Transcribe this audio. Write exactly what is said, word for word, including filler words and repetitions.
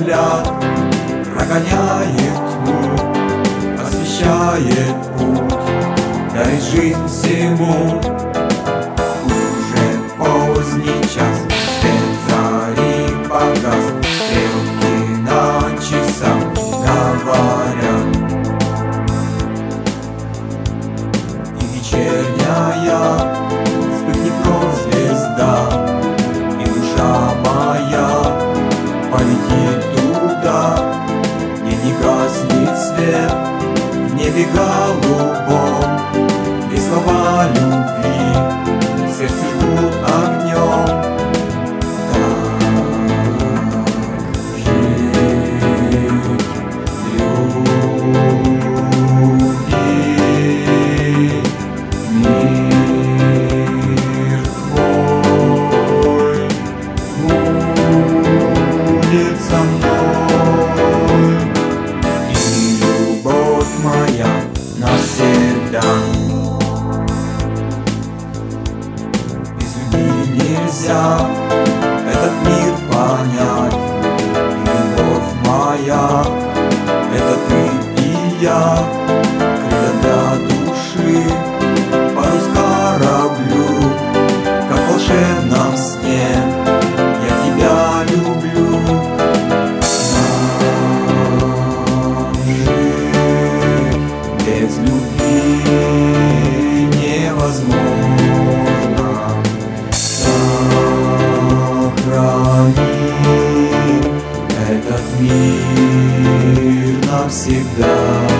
взгляд прогоняет тьму, освещает путь, дарит жизнь всему. Уже поздний час, свет зари погас, стрелки на часах говорят. И вечерняя вспыхнет вновь звезда, и душа моя полетит туда, где не гаснет свет в небе голубом, где слова любви сердце жгут огнем. Так жить, любить, мир твой будет со мной, и любовь моя навсегда. Без любви нельзя этот мир понять, и любовь моя — это ты и я. Крылья для души, парус кораблю, как в волшебном сне я тебя люблю. Нам жить без любви невозможно. Сохрани этот мир навсегда.